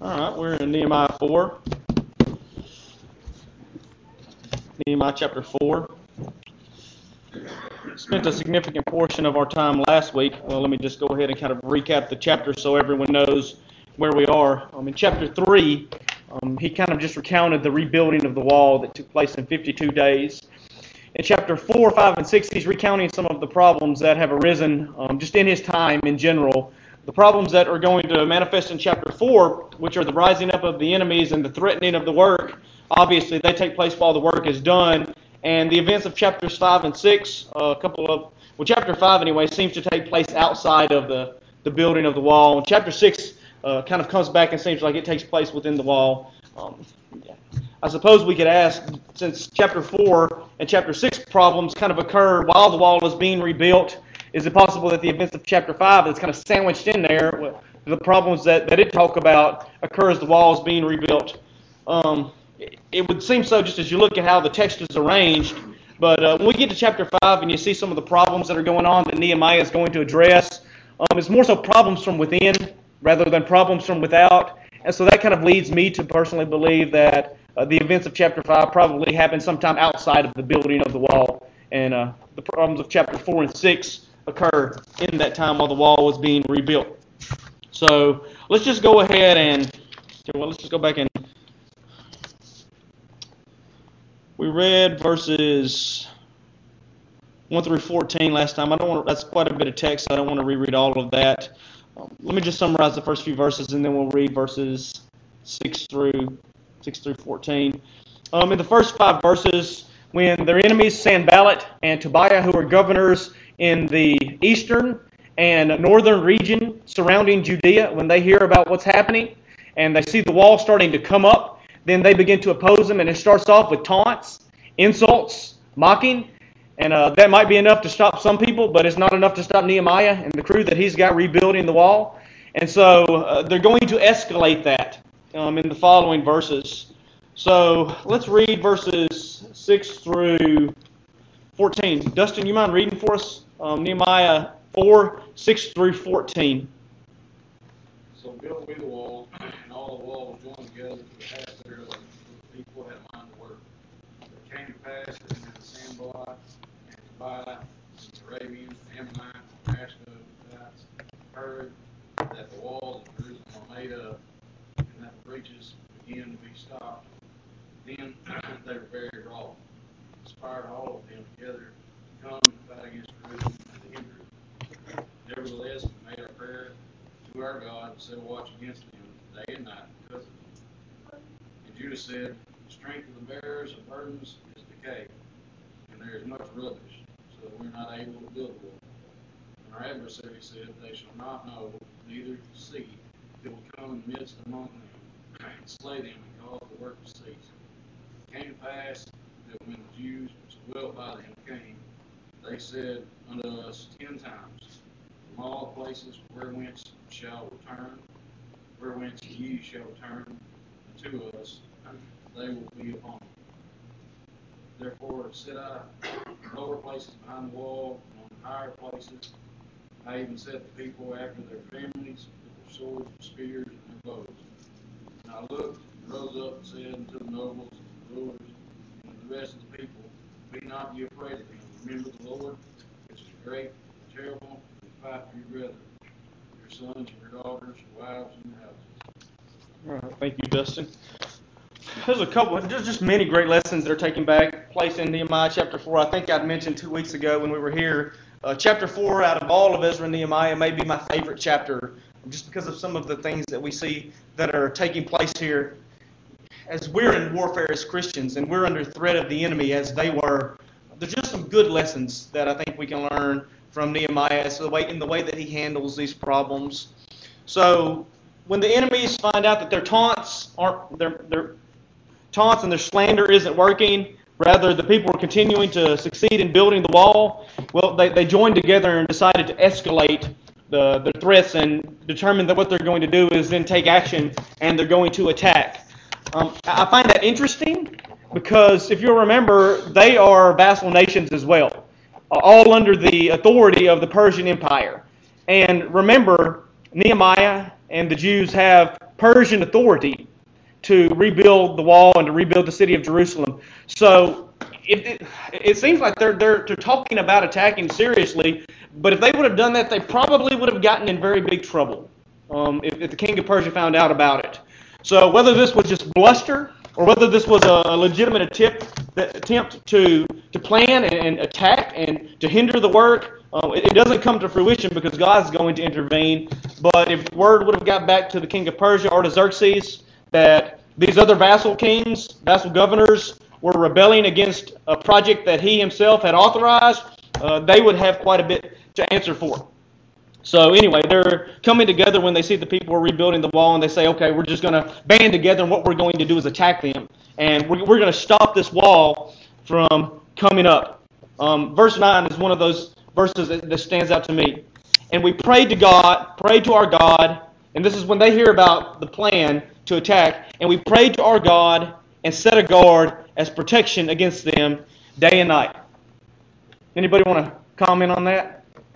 All right, we're in Nehemiah 4. Nehemiah chapter 4. Spent a significant portion of our time last week. Well, let me just go ahead and kind of recap the chapter so everyone knows where we are. In chapter 3, he kind of just recounted the rebuilding of the wall that took place in 52 days. In chapter 4, 5, and 6, he's recounting some of the problems that have arisen just in his time in general. The problems that are going to manifest in chapter 4, which are the rising up of the enemies and the threatening of the work, obviously they take place while the work is done. And the events of chapters 5 and 6, chapter 5 anyway, seems to take place outside of the building of the wall. And chapter 6 kind of comes back and seems like it takes place within the wall. I suppose we could ask, since chapter 4 and chapter 6 problems kind of occur while the wall is being rebuilt, is it possible that the events of chapter 5 that's kind of sandwiched in there, the problems that it talk about occur as the wall is being rebuilt? It would seem so just as you look at how the text is arranged. But when we get to chapter 5 and you see some of the problems that are going on that Nehemiah is going to address, it's more so problems from within rather than problems from without. And so that kind of leads me to personally believe that the events of chapter 5 probably happened sometime outside of the building of the wall. And the problems of chapter 4 and 6 occurred in that time while the wall was being rebuilt. So let's just go ahead and, let's just go back and we read verses 1 through 14 last time. That's quite a bit of text, so I don't want to reread all of that. Let me just summarize the first few verses, and then we'll read verses 6 through 14. In the first 5 verses, when their enemies Sanballat and Tobiah, who were governors in the eastern and northern region surrounding Judea, when they hear about what's happening and they see the wall starting to come up, then they begin to oppose them, and it starts off with taunts, insults, mocking, and that might be enough to stop some people, but it's not enough to stop Nehemiah and the crew that he's got rebuilding the wall. And so they're going to escalate that in the following verses. So let's read verses 6 through 14. Dustin, you mind reading for us Nehemiah 4, 6 through 14? So built we the wall, and all the wall was joined together to the half thereof, the people had a mind to work. It came to pass that when Sanballat and Tobiah, the Arabians, the Ammonites, the Ashdodites heard that the walls of Jerusalem were made up, and that the breaches began to be stopped, then they were very wroth, inspired all of them together to come and fight against Jerusalem and the Hebrews. Nevertheless, we made our prayer to our God and set a watch against them day and night because of them. And Judah said, the strength of the bearers of burdens is decayed, and there is much rubbish, so that we are not able to build the wall. And our adversary said, they shall not know, neither see, till we come in the midst among them, and slay them and cause the work to cease. It came to pass that when the Jews which dwelt by them came, they said unto us 10 times, from all places whence ye shall return unto us, they will be upon you. Therefore set I in lower places behind the wall, and on higher places I even set the people after their families with their swords and spears and their bows. And I looked and rose up and said unto the nobles and the rulers and the rest of the people, be not ye afraid of them. Remember the Lord, which is great and terrible, and fight for your brethren, your sons and your daughters, your wives and your houses. All right, thank you, Dustin. There's a couple, just many great lessons that are taking place in Nehemiah chapter 4. I think I'd mentioned 2 weeks ago when we were here, chapter 4 out of all of Ezra and Nehemiah may be my favorite chapter, just because of some of the things that we see that are taking place here. As we're in warfare as Christians and we're under threat of the enemy as they were, there's just some good lessons that I think we can learn from Nehemiah in the way that he handles these problems. So when the enemies find out that their taunts and their slander isn't working, rather the people are continuing to succeed in building the wall, well, they joined together and decided to escalate the threats and determine that what they're going to do is then take action and they're going to attack. I find that interesting because if you'll remember, they are vassal nations as well, all under the authority of the Persian Empire. And remember, Nehemiah and the Jews have Persian authority to rebuild the wall and to rebuild the city of Jerusalem. So it seems like they're talking about attacking seriously, but if they would have done that, they probably would have gotten in very big trouble if the king of Persia found out about it. So whether this was just bluster or whether this was a legitimate attempt to plan and attack and to hinder the work, it doesn't come to fruition because God's going to intervene. But if word would have got back to the king of Persia, Artaxerxes, that these other vassal kings, vassal governors, were rebelling against a project that he himself had authorized, they would have quite a bit to answer for. So anyway, they're coming together when they see the people are rebuilding the wall, and they say, okay, we're just going to band together, and what we're going to do is attack them. And we're going to stop this wall from coming up. Verse 9 is one of those verses that stands out to me. And we prayed to our God, and this is when they hear about the plan to attack, and we prayed to our God and set a guard as protection against them day and night. Anybody want to comment on that?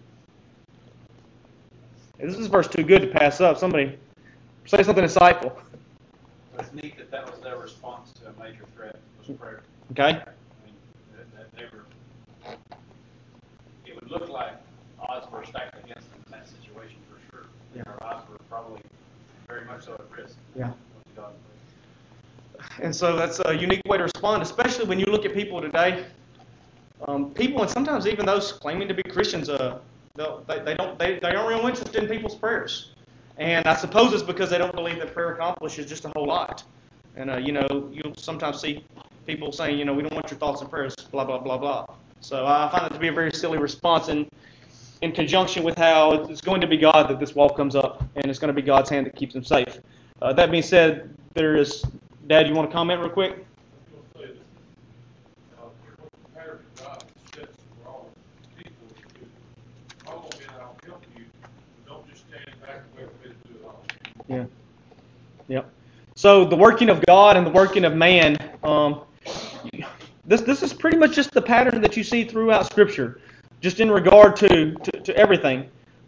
This is verse too good to pass up. Somebody say something insightful. It's neat that was their response to a major threat, was prayer. Okay. I mean, that they were, it would look like odds were stacked against them in that situation for sure. Yeah. Their odds were probably very much so at risk. Yeah. God. And so that's a unique way to respond, especially when you look at people today. People, and sometimes even those claiming to be Christians, they aren't real interested in people's prayers. And I suppose it's because they don't believe that prayer accomplishes just a whole lot. And, you'll sometimes see people saying, we don't want your thoughts and prayers, blah, blah, blah, blah. So I find that to be a very silly response in conjunction with how it's going to be God that this wall comes up, and it's going to be God's hand that keeps them safe. That being said, Dad, you want to comment real quick? Yeah. Yep. So the working of God and the working of man, this is pretty much just the pattern that you see throughout Scripture, just in regard to everything.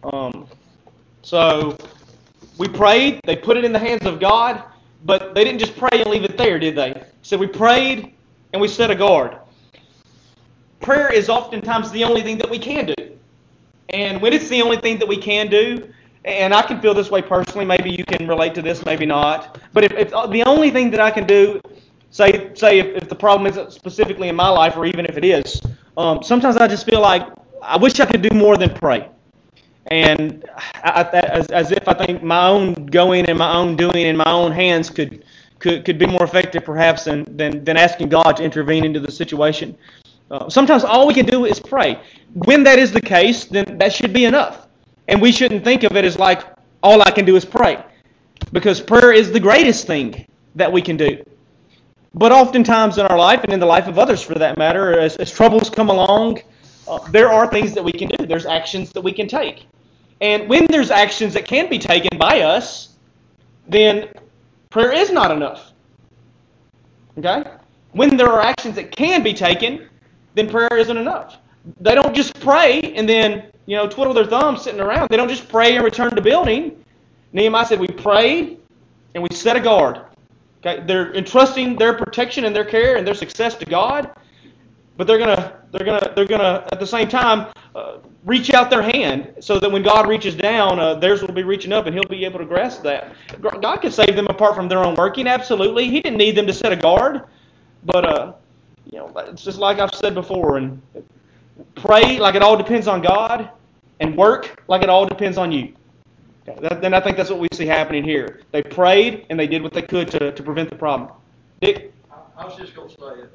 So we prayed, they put it in the hands of God, but they didn't just pray and leave it there, did they? So we prayed and we set a guard. Prayer is oftentimes the only thing that we can do. And when it's the only thing that we can do, and I can feel this way personally, maybe you can relate to this, maybe not. But if the only thing that I can do, say if the problem isn't specifically in my life, or even if it is, sometimes I just feel like I wish I could do more than pray. And as if I think my own going and my own doing in my own hands could be more effective perhaps than asking God to intervene into the situation. Sometimes all we can do is pray. When that is the case, then that should be enough. And we shouldn't think of it as like, all I can do is pray. Because prayer is the greatest thing that we can do. But oftentimes in our life, and in the life of others for that matter, as troubles come along, there are things that we can do. There's actions that we can take. And when there's actions that can be taken by us, then prayer is not enough. Okay? When there are actions that can be taken, then prayer isn't enough. They don't just pray and then, twiddle their thumbs sitting around. They don't just pray and return to building. Nehemiah said, we prayed and we set a guard. Okay? They're entrusting their protection and their care and their success to God, but they're gonna at the same time reach out their hand so that when God reaches down, theirs will be reaching up and He'll be able to grasp that. God can save them apart from their own working, absolutely. He didn't need them to set a guard, but it's just like I've said before, and pray like it all depends on God, and work like it all depends on you. Then I think that's what we see happening here. They prayed and they did what they could to prevent the problem. Dick? I was just going to say it.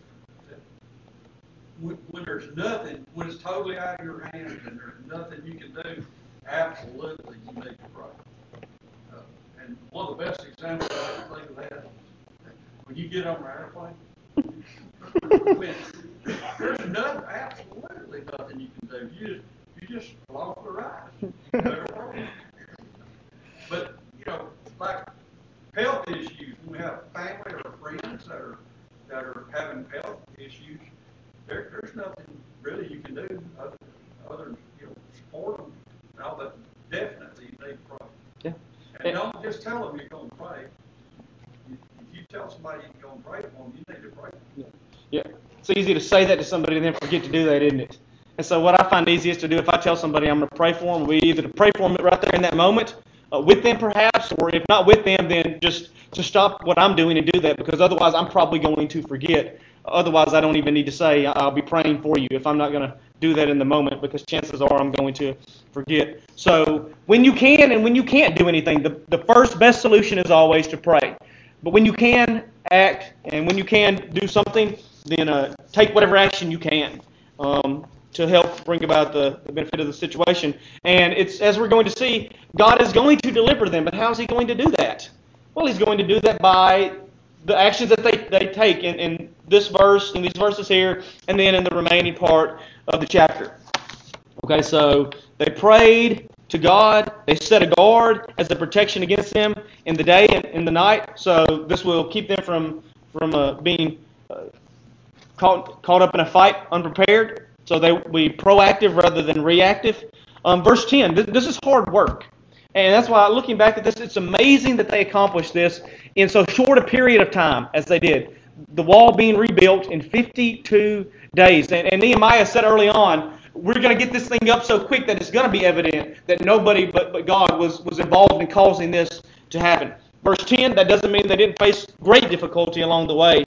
When there's nothing, when it's totally out of your hands and there's nothing you can do, absolutely you need to pray. And one of the best examples I can think of that, when you get on an airplane, there's nothing, absolutely nothing you can do. You just along the ride. But like health issues, when we have family or friends that are having health issues, there's nothing really you can do other than support them and all that. Definitely you need to pray. Yeah. somebody you can go and pray for them, you need to pray for them. Yeah. It's easy to say that to somebody and then forget to do that, isn't it? And so what I find easiest to do if I tell somebody I'm going to pray for them, will be either to pray for them right there in that moment, with them perhaps, or if not with them, then just to stop what I'm doing and do that, because otherwise I'm probably going to forget. Otherwise, I don't even need to say I'll be praying for you if I'm not going to do that in the moment, because chances are I'm going to forget. So when you can and when you can't do anything, the first best solution is always to pray. But when you can act and when you can do something, then take whatever action you can to help bring about the benefit of the situation. And it's, as we're going to see, God is going to deliver them. But how is He going to do that? Well, He's going to do that by the actions that they take in this verse, in these verses here, and then in the remaining part of the chapter. Okay, so they prayed to God. They set a guard as a protection against them in the day and in the night. So this will keep them from being caught up in a fight unprepared. So they will be proactive rather than reactive. Verse 10, this is hard work. And that's why, looking back at this, it's amazing that they accomplished this in so short a period of time as they did. The wall being rebuilt in 52 days. And Nehemiah said early on, we're going to get this thing up so quick that it's going to be evident that nobody but God was involved in causing this to happen. Verse 10, that doesn't mean they didn't face great difficulty along the way.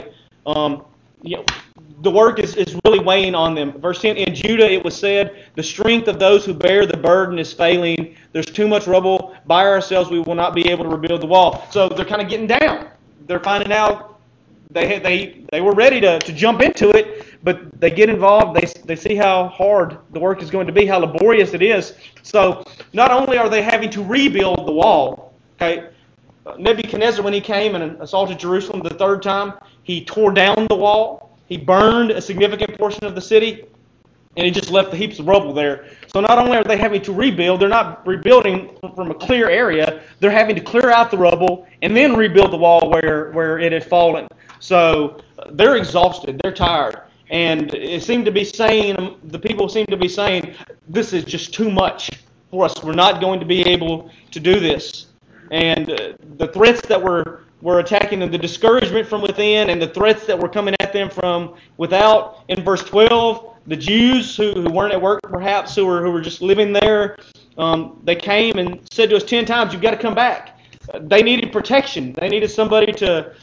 The work is really weighing on them. Verse 10, in Judah it was said, the strength of those who bear the burden is failing. There's too much rubble. By ourselves we will not be able to rebuild the wall. So they're kind of getting down. They're finding out they were ready to jump into it, but they get involved. They see how hard the work is going to be, how laborious it is. So not only are they having to rebuild the wall, okay, Nebuchadnezzar, when he came and assaulted Jerusalem the third time, he tore down the wall. He burned a significant portion of the city, and he just left the heaps of rubble there. So not only are they having to rebuild, they're not rebuilding from a clear area. They're having to clear out the rubble and then rebuild the wall where it had fallen. So they're exhausted. They're tired. And it seemed to be saying, the people seem to be saying, this is just too much for us. We're not going to be able to do this. And the threats that were attacking them, the discouragement from within, and the threats that were coming at them from without. In verse 12, the Jews who weren't at work perhaps, who were just living there, they came and said to us 10 times, you've got to come back. They needed protection. They needed somebody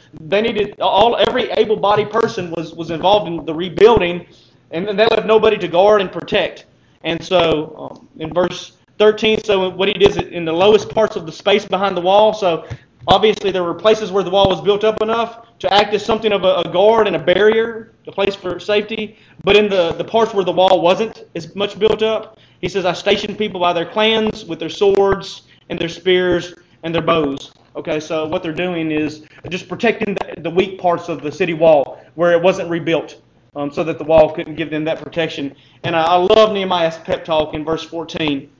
every able-bodied person was involved in the rebuilding, and they left nobody to guard and protect. And so in verse 13, so what he did is in the lowest parts of the space behind the wall, so obviously there were places where the wall was built up enough to act as something of a guard and a barrier, a place for safety, but in the parts where the wall wasn't as much built up, he says, I stationed people by their clans with their swords and their spears and their bows. Okay, so what they're doing is just protecting the weak parts of the city wall where it wasn't rebuilt, so that the wall couldn't give them that protection. And I love Nehemiah's pep talk in verse 14.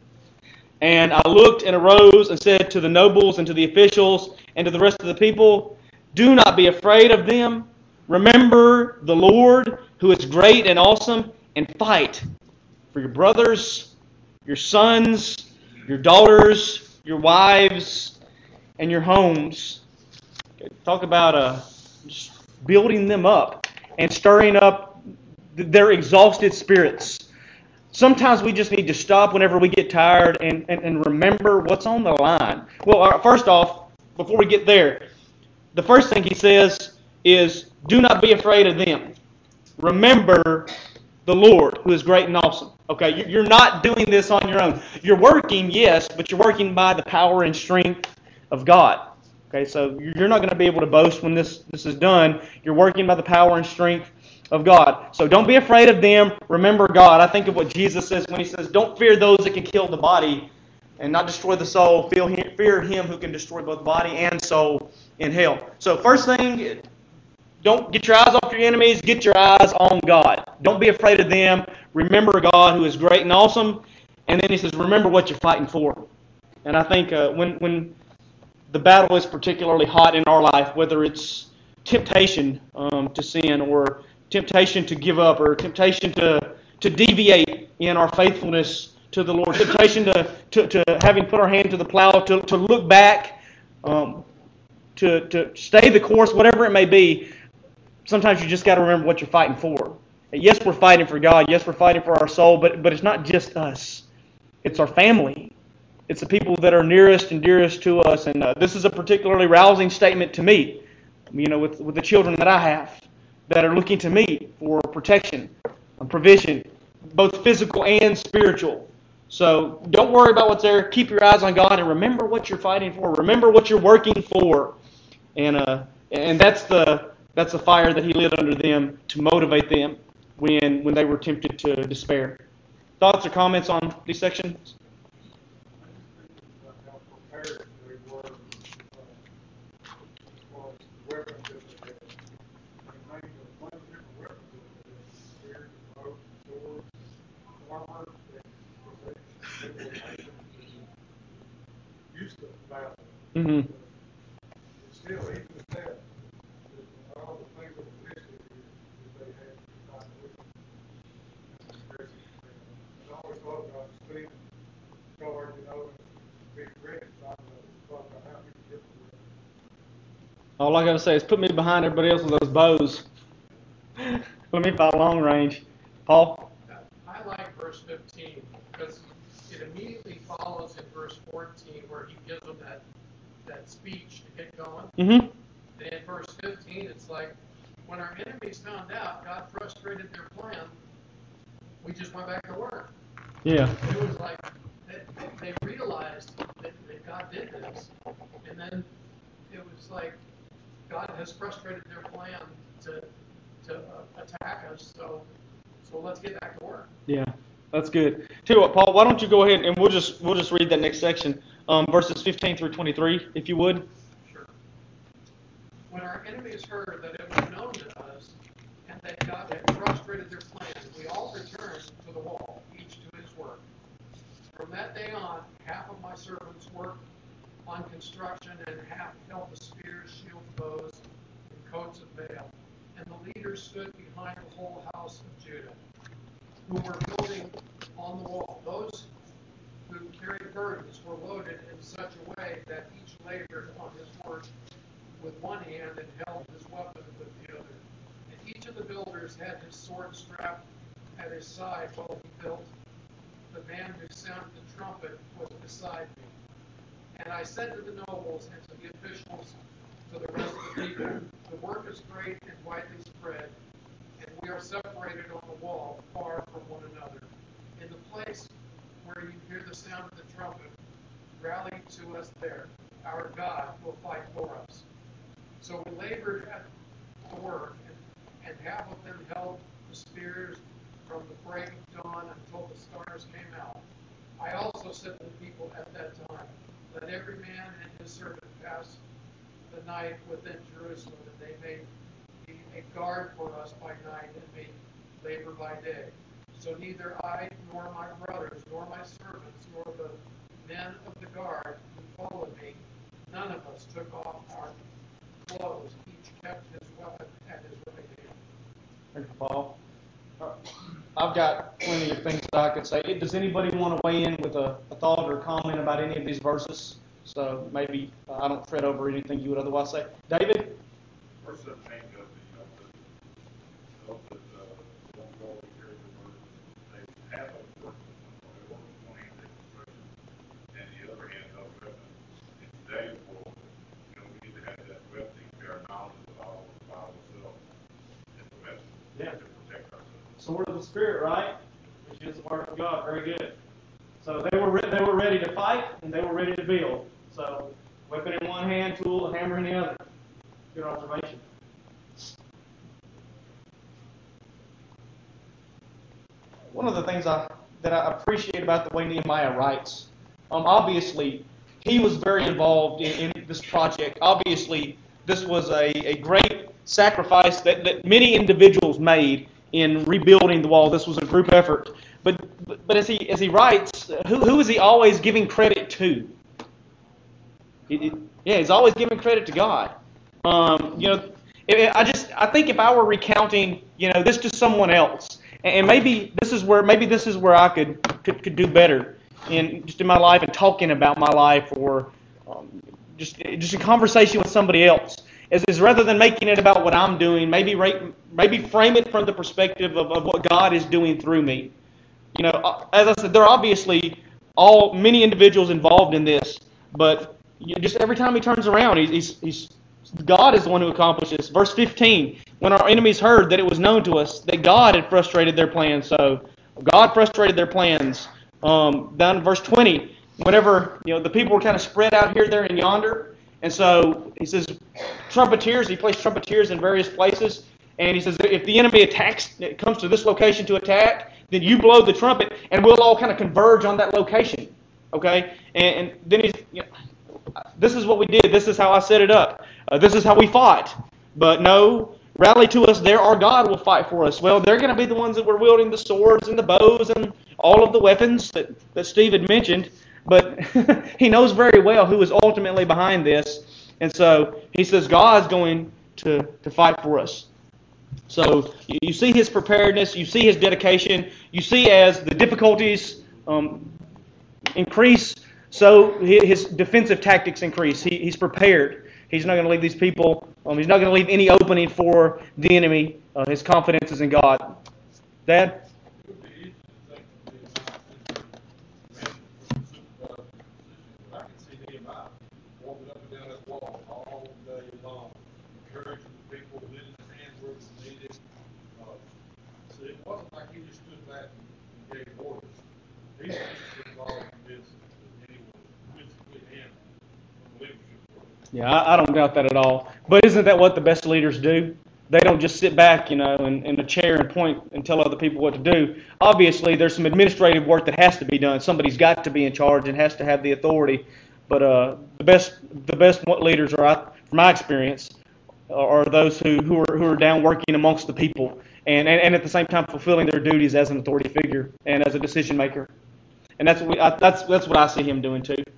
And I looked and arose and said to the nobles and to the officials and to the rest of the people, do not be afraid of them. Remember the Lord, who is great and awesome, and fight for your brothers, your sons, your daughters, your wives, and your homes. Talk about just building them up and stirring up their exhausted spirits. Sometimes we just need to stop whenever we get tired and remember what's on the line. Well, first off, before we get there, the first thing he says is, do not be afraid of them. Remember the Lord, who is great and awesome. Okay, you're not doing this on your own. You're working, yes, but you're working by the power and strength of God. Okay, so you're not going to be able to boast when this is done. You're working by the power and strength of God. So don't be afraid of them. Remember God. I think of what Jesus says when he says, don't fear those that can kill the body and not destroy the soul. Fear him who can destroy both body and soul in hell. So first thing, don't get your eyes off your enemies. Get your eyes on God. Don't be afraid of them. Remember God, who is great and awesome. And then he says, remember what you're fighting for. And I think when the battle is particularly hot in our life, whether it's temptation to sin or temptation to give up or temptation to deviate in our faithfulness to the Lord, temptation to having put our hand to the plow, to look back, to to stay the course, whatever it may be, sometimes you just got to remember what you're fighting for. Yes, we're fighting for God. Yes, we're fighting for our soul, but it's not just us. It's our family. It's the people that are nearest and dearest to us. And this is a particularly rousing statement to me, with the children that I have that are looking to me for protection and provision, both physical and spiritual. So don't worry about what's there. Keep your eyes on God and remember what you're fighting for. Remember what you're working for. And that's the fire that He lit under them to motivate them when they were tempted to despair. Thoughts or comments on these sections? How prepared they were for weapons that they had. They made a bunch of different weapons that they had. Spears, bows, swords, armor. They were used to battle. Mm-hmm. Still, even with that, all the things that were listed here that they had to fight with them. I always thought about speed, guard, being ready. So I thought about how we could get to that. All I got to say is put me behind everybody else with those bows. Let me fight long range. Paul? I like verse 15 because it immediately follows in verse 14 where he gives them that speech to get going. Mm-hmm. And in verse 15, it's like, when our enemies found out God frustrated their plan, we just went back to work. Yeah. It was like they realized that God did this. And then it was like God has frustrated their plan to attack us, so let's get back to work. Yeah, that's good. Tell you what, Paul, why don't you go ahead and we'll just read that next section, verses 15 through 23, if you would. Sure. When our enemies heard that it was known to us and that God had frustrated their plan, we all returned to the wall, each to his work. From that day on, half of my servants worked on construction and half held the spears, shields, bows, and coats of mail. And the leaders stood behind the whole house of Judah, who were building on the wall. Those who carried burdens were loaded in such a way that each labored on his work with one hand and held his weapon with the other. And each of the builders had his sword strapped at his side while he built. The man who sounded the trumpet was beside me. And I said to the nobles and to the officials, to the rest of the people, the work is great and widely spread, and we are separated on the wall, far from one another. In the place where you hear the sound of the trumpet, rally to us there. Our God will fight for us. So we labored at the work, and half of them held the spears from the break of dawn until the stars came out. I also said to the people at that time, let every man and his servant pass the night within Jerusalem, and they may be a guard for us by night and may labor by day. So neither I nor my brothers nor my servants nor the men of the guard who followed me, none of us took off our clothes. Each kept his weapon at his right hand. Thank you, Paul. I've got plenty of things that I could say. Does anybody want to weigh in with a thought or comment about any of these verses? So maybe I don't tread over anything you would otherwise say. David? Verse 17 goes, those that don't go over here, they have a work, they work with one hand at construction, and the other hand held weapons. In today's world, we need to have that weapon to be our knowledge of all the Bible itself. It's a weapon to protect ourselves. Sword of the Spirit, right? Which is the Word of God. Very good. So they were ready to fight and they were ready to build. So weapon in one hand, tool and hammer in the other. Good observation. One of the things that I appreciate about the way Nehemiah writes, obviously he was very involved in this project. Obviously this was a great sacrifice that many individuals made in rebuilding the wall. This was a group effort. But as he writes, who is he always giving credit to? He's always giving credit to God. I think if I were recounting, this to someone else, and maybe this is where I could do better in my life and talking about my life, or just in conversation with somebody else. Is rather than making it about what I'm doing, maybe frame it from the perspective of what God is doing through me. You know, as I said, there are obviously many individuals involved in this, but just every time he turns around, he's God is the one who accomplishes. Verse 15, when our enemies heard that it was known to us that God had frustrated their plans, so God frustrated their plans. Down in verse 20, whenever the people were kind of spread out here, there, and yonder, and so he says, trumpeters. He placed trumpeters in various places, and he says, if the enemy comes to this location to attack, then you blow the trumpet, and we'll all kind of converge on that location. Okay, and then this is what we did. This is how I set it up. This is how we fought. But no, rally to us there. Our God will fight for us. Well, they're going to be the ones that were wielding the swords and the bows and all of the weapons that Steve had mentioned. But he knows very well who is ultimately behind this. And so he says God's going to fight for us. So you see his preparedness. You see his dedication. You see as the difficulties increase, so his defensive tactics increase. He's prepared. He's not going to leave these people. He's not going to leave any opening for the enemy. His confidence is in God. Dad? I can see Nehemiah walking up and down that wall all day long, encouraging the people, lending his hands where it was needed. So it wasn't like he just stood back and gave orders. He was just involved in this, that anyone physically handled from the leadership role. Yeah, I don't doubt that at all. But isn't that what the best leaders do? They don't just sit back, in a chair and point and tell other people what to do. Obviously, there's some administrative work that has to be done. Somebody's got to be in charge and has to have the authority. But the best leaders are, from my experience, are those who are down working amongst the people and at the same time fulfilling their duties as an authority figure and as a decision maker. And that's what I see him doing too.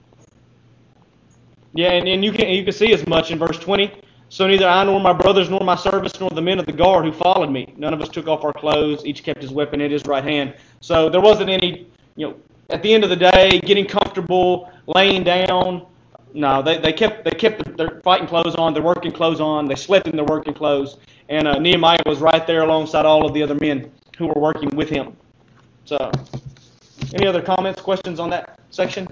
Yeah, and you can see as much in verse 20. So neither I nor my brothers nor my servants nor the men of the guard who followed me, none of us took off our clothes. Each kept his weapon in his right hand. So there wasn't any, at the end of the day, getting comfortable, laying down. No, they kept their fighting clothes on, their working clothes on. They slept in their working clothes. And Nehemiah was right there alongside all of the other men who were working with him. So, any other comments, questions on that section?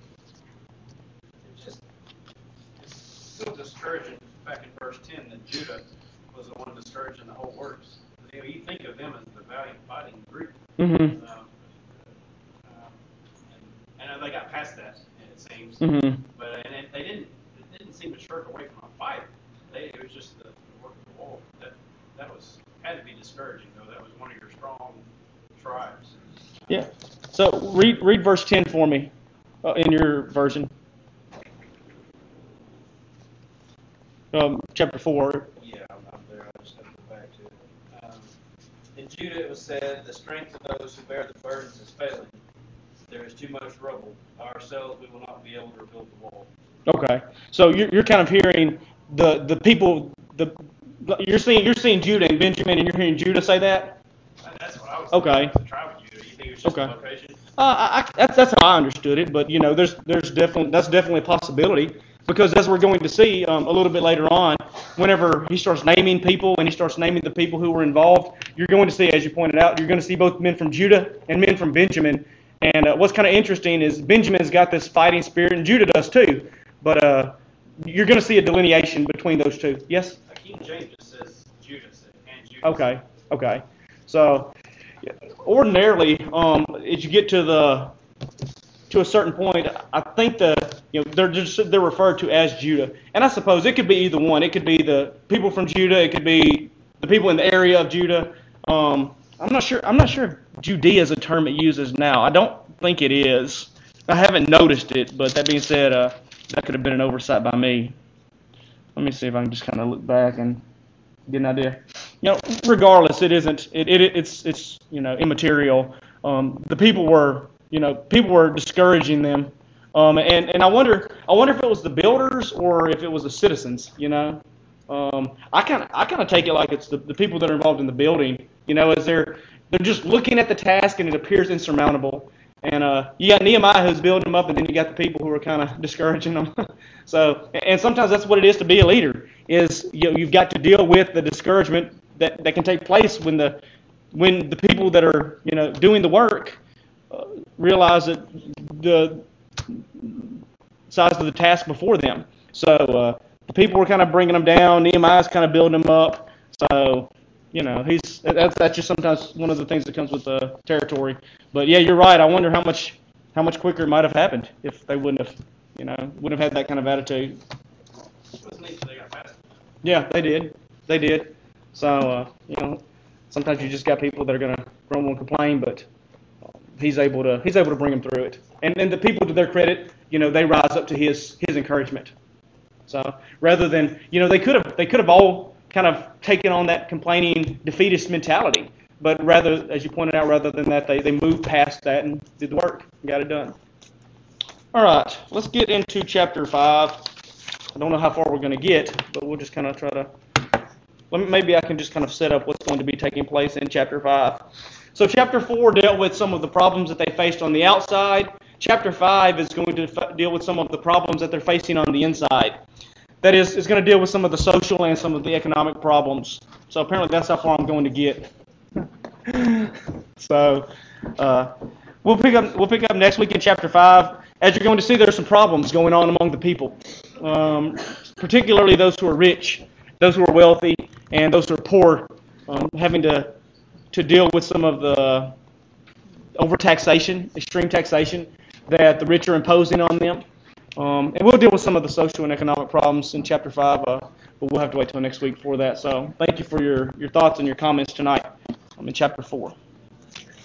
It's still discouraging back in verse 10 that Judah was the one discouraging the whole works. You think of them as the valiant fighting group. Mm-hmm. And they got past that, it seems. Mm-hmm. But it didn't seem to shirk away from a fight. It was just the work of the wall. That had to be discouraging, though. That was one of your strong tribes. Yeah. So read verse 10 for me in your version. Chapter 4. Yeah, I'm not there. I just have to go back to it. In Judah it was said, the strength of those who bear the burdens is failing. There is too much rubble. Ourselves we will not be able to rebuild the wall. Okay. So you're kind of hearing the people. You're seeing Judah and Benjamin, and you're hearing Judah say that. That's what I was Okay. thinking. The tribe of Judah. You think it was just Okay. a location? That's how I understood it, but that's definitely a possibility, because as we're going to see a little bit later on, whenever he starts naming people and he starts naming the people who were involved, you're going to see, as you pointed out, you're going to see both men from Judah and men from Benjamin. And what's kind of interesting is Benjamin's got this fighting spirit, and Judah does too. But you're going to see a delineation between those two. Yes? King James just says Judah and Judah. Okay. So ordinarily, as you get to a certain point, I think they're referred to as Judah, and I suppose it could be either one. It could be the people from Judah. It could be the people in the area of Judah. I'm not sure if Judea is a term it uses now. I don't think it is. I haven't noticed it, but that being said, that could have been an oversight by me. Let me see if I can just kind of look back and get an idea. Regardless, it isn't. It's immaterial. The people were discouraging them, and I wonder if it was the builders or if it was the citizens. I kind of take it like it's the people that are involved in the building. As they're just looking at the task and it appears insurmountable, And you got Nehemiah who's building them up, and then you got the people who are kind of discouraging them. So, and sometimes that's what it is to be a leader. Is you've got to deal with the discouragement that can take place when the people that are doing the work realize that the size of the task before them. So the people were kind of bringing them down. Nehemiah's kind of building them up. So that's just sometimes one of the things that comes with the territory. But yeah, you're right. I wonder how much quicker it might have happened if they wouldn't have had that kind of attitude. Yeah, they did. So sometimes you just got people that are going to grumble and complain, but he's able to bring them through it. And the people, to their credit, they rise up to his encouragement. So rather than they could have all kind of taken on that complaining defeatist mentality, but rather, as you pointed out, rather than that, they moved past that and did the work and got it done. All right, let's get into chapter 5. I don't know how far we're going to get, but we'll just kind of try to. Maybe I can just kind of set up what's going to be taking place in chapter 5. So chapter 4 dealt with some of the problems that they faced on the outside. Chapter 5 is going to deal with some of the problems that they're facing on the inside. That is going to deal with some of the social and some of the economic problems. So apparently that's how far I'm going to get. So we'll pick up next week in chapter 5. As you're going to see, there's some problems going on among the people, particularly those who are rich, those who are wealthy, and those who are poor, having to deal with some of the overtaxation, extreme taxation that the rich are imposing on them. And we'll deal with some of the social and economic problems in chapter 5, but we'll have to wait till next week for that. So thank you for your thoughts and your comments tonight in chapter 4.